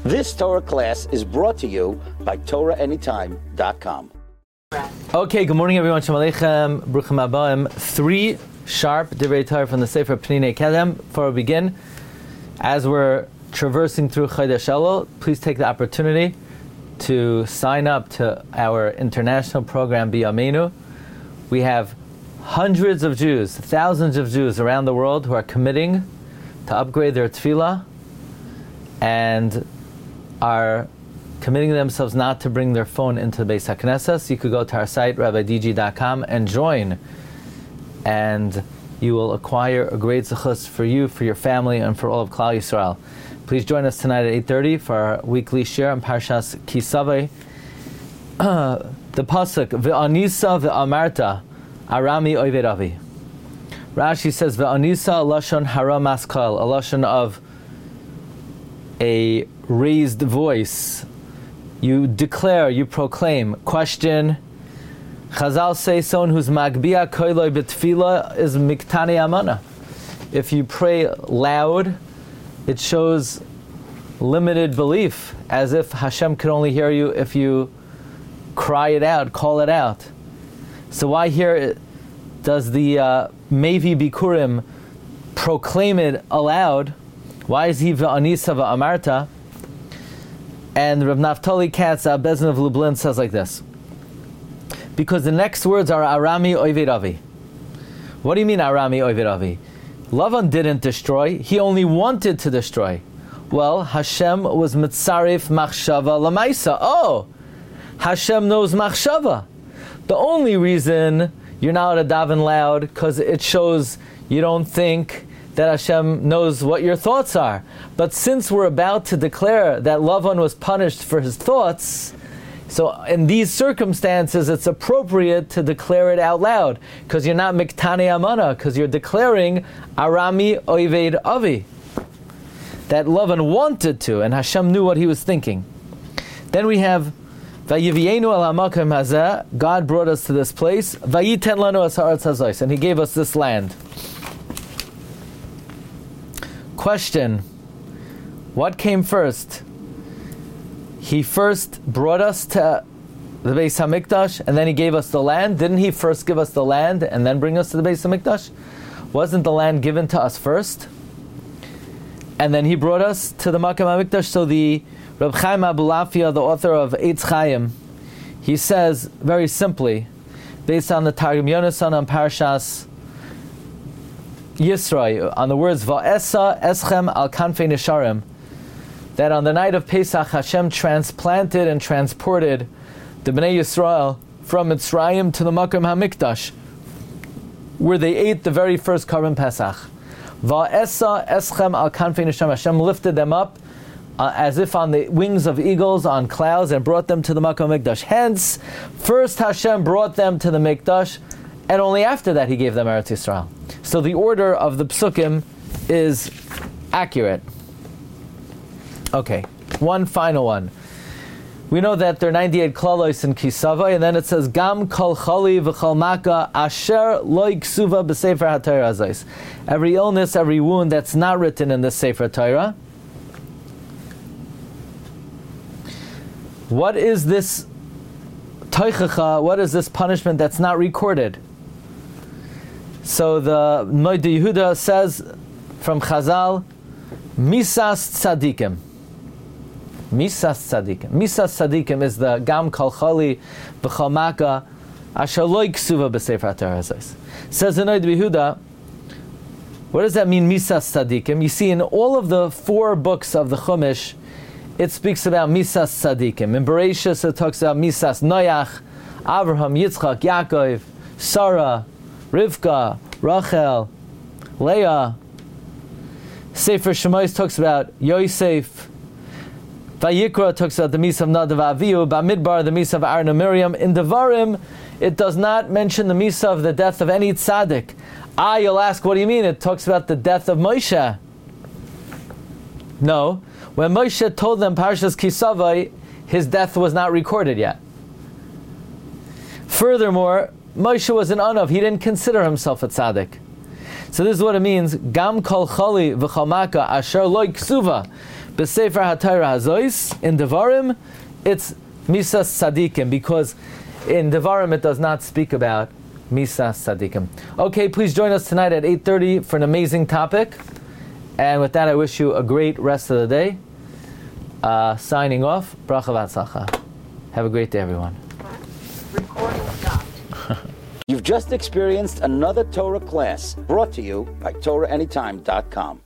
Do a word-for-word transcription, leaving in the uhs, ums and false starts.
This Torah class is brought to you by Torah Anytime dot com. Okay, good morning everyone. Shalom Aleichem, Bruchim Abaim. Three sharp Divrei Torah from the Sefer Pninei Kedem. Before we begin, as we're traversing through Chodesh Elul, please take the opportunity to sign up to our international program B'Yameinu. We have hundreds of Jews, thousands of Jews around the world who are committing to upgrade their tefillah and are committing themselves not to bring their phone into the Beis HaKnesses. So you could go to our site, rabbi d g dot com, and join. And you will acquire a great zechus for you, for your family, and for all of Klal Yisrael. Please join us tonight at eight thirty for our weekly share on Parshas Ki Savo. Uh, the pasuk, Ve'anisa ve'amarta, Arami Oved Avi. Rashi says, Ve'anisa lashon hara maskal, a lashon of a raised voice. You declare, you proclaim. Question. Chazal say someone who's magbia koiloi b'tefillah is miktani amana. If you pray loud, it shows limited belief, as if Hashem could only hear you if you cry it out, call it out. So why here does the uh, Mevi Bikurim proclaim it aloud? Why is he ve'anisa ve'amarta? And Rav Naftali Katz, Bezin of Lublin, says like this. Because the next words are Arami Oved Avi. What do you mean Arami Oved Avi? Lavan didn't destroy, he only wanted to destroy. Well, Hashem was mitzarif machshava lamaisa. Oh, Hashem knows machshava. The only reason you're not allowed to daven loud, because it shows you don't think that Hashem knows what your thoughts are. But since we're about to declare that Lavan was punished for his thoughts, so in these circumstances it's appropriate to declare it out loud, because you're not miktani amana, because you're declaring Arami Oved Avi. That Lavan wanted to, and Hashem knew what he was thinking. Then we have Vayivienu al hamakom hazeh, God brought us to this place, Vayiten lanu es haaretz hazos, and he gave us this land. Question, what came first? He first brought us to the Beis HaMikdash, and then he gave us the land. Didn't he first give us the land and then bring us to the Beis HaMikdash? Wasn't the land given to us first? And then he brought us to the Makom HaMikdash. So the Reb Chaim Abulafia, the author of Eitz Chaim, he says very simply, based on the Targum Yonasan on Parashas Yisro, on the words Va'esa eschem al kanfei nisharim, that on the night of Pesach Hashem transplanted and transported the Bnei Yisrael from Mitzrayim to the Makom HaMikdash, where they ate the very first Karban Pesach. Va'esa eschem al kanfei nisharim, Hashem lifted them up uh, as if on the wings of eagles on clouds and brought them to the Makom HaMikdash. Hence, first Hashem brought them to the Mikdash, and only after that He gave them Eretz Yisrael. So the order of the psukim is accurate. Okay, one final one. We know that there are ninety-eight klalos in Ki Savo, and then it says Gam kol chali v'chol maka asher lo ksuva b'sefer haTorah hazos. Every illness, every wound that's not written in the Sefer Torah. What is this toichacha? What is this punishment that's not recorded? So the Moed Yehuda says from Chazal, Misas Tzadikim. Misas Tzadikim. Misas Tzadikim is the Gam Kol Chali B'chol Maka Asher Lo Ksuva B'Sefer HaTorah Hazos. Says the Moed Yehuda, what does that mean, Misas Tzadikim? You see, in all of the four books of the Chumash, it speaks about Misas Tzadikim. In Bereshis, it talks about Misas Noach, Avraham, Yitzchak, Yaakov, Sarah, Rivka, Rachel, Leah. Sefer Shemos talks about Yosef. Vayikra talks about the Misa of Nadav Avihu. Bamidbar, the Misa of Aaron and Miriam. In Devarim, it does not mention the Misa of the death of any tzaddik. Ah, you'll ask, what do you mean? It talks about the death of Moshe. No. When Moshe told them Parshas Ki Savo, his death was not recorded yet. Furthermore, Moshe was an Anav. He didn't consider himself a tzaddik. So this is what it means. Gam kol chali v'chol maka asher lo ksuva B'Sefer HaTorah Hazois, in Devarim, it's Misas Sadikim, because in Devarim it does not speak about Misas Sadikim. Okay, please join us tonight at eight thirty for an amazing topic. And with that, I wish you a great rest of the day. Uh, signing off, Bracha v'Hatzlacha. Have a great day, everyone. Recording stopped. You've just experienced another Torah class brought to you by Torah Anytime dot com.